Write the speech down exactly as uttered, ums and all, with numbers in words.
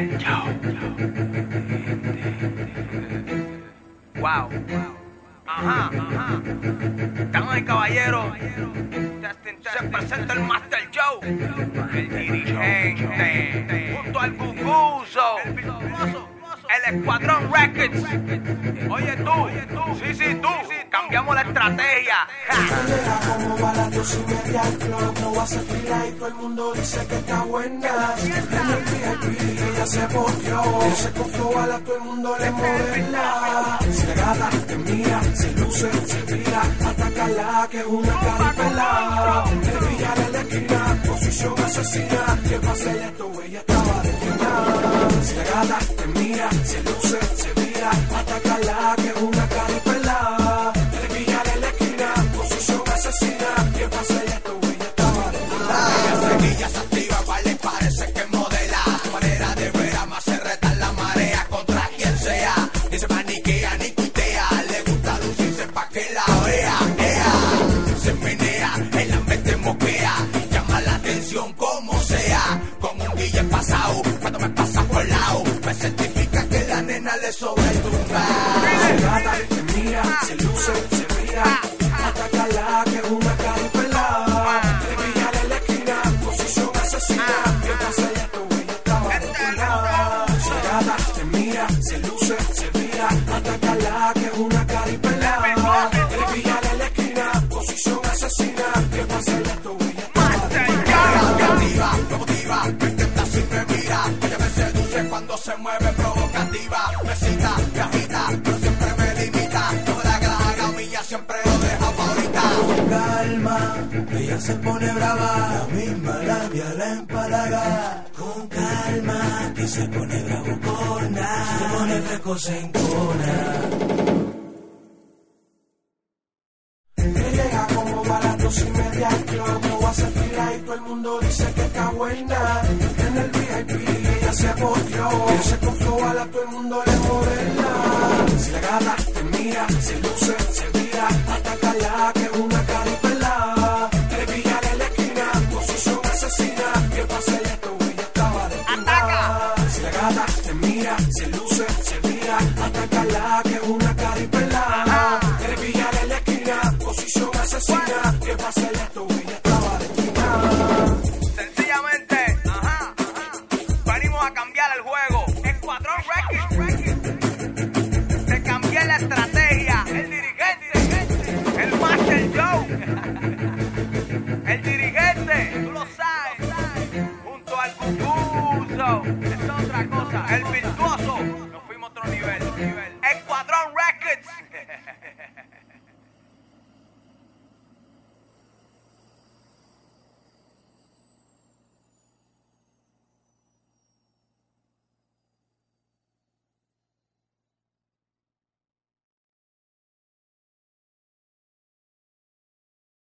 Chao. Wow. Ajá, ajá. Damas y caballeros, se presenta el Master Joe, el dirigente, junto al Bubuzo, el Escuadrón Records. Oye tú, sí, sí, tú, cambiamos la estrategia. Como barato sin media el club, no va a ser fila y todo el mundo dice que está buena. En el V I P ella se volteó, se cogió bala, todo el mundo le modela. Se gata, te mira, se luce, se tira, atácala que es una caripela. El billar en la esquina, posición asesina, que pase esto, ella estaba destinada. Se gata, te mira, se luce, se tira, atácala que es una caripela. El billar en la esquina, posición asesina, que pase esto, ella estaba destinada. Ella seguilla se activa, vale, parece que modela. Su manera de ver a más se reta la marea contra quien sea. Ni se maniquea ni tuitea, le gusta lucirse pa' que la vea. Ea, se menea, en la mente moquea, llama la atención como sea. Con un guille pasado, cuando me pasa por lado, me certifica que la nena le sobretumba. Se gata, te mira, se luce, se mira, atácala que es una caripela. El billar en la esquina, posición asesina, que pase esto, ella estaba destinada. Se gata, te mira, se luce, se mira, atácala que es una caripela. El billar en la esquina, posición asesina, que pase esto, ella estaba destinada. Provocativa, provocativa, me intenta si me mira. Ella me seduce cuando se mueve provocativa. Me cita, me agita, pero siempre me limita. No me da que la haga mía, siempre lo deja favorita. Con calma, ella se pone brava, la misma labia la empalaga. Con calma, que se pone bravucona, se pone fresco se encona. Llega como barato sin media el club, no va a ser fila y todo el mundo dice que está buena. En el V I P ella se volteó, se cogió bala, todo el mundo le modela. Si la gata te mira, se luce, se vira, atácala que es una caripela. El billar en la esquina, posición asesina, que pase esto, ella estaba destinada. Si la gata te mira, se luce, se vira, atácala que es una caripela. El billar en la esquina, posición asesina, que pase esto, ella estaba destinada. Sencillamente, ajá, venimos a cambiar el juego. Escuadrón Records, te cambié la estrategia. El dirigente, el Master Joe, el dirigente, tú lo sabes, junto al Bubuzo, es otra cosa. El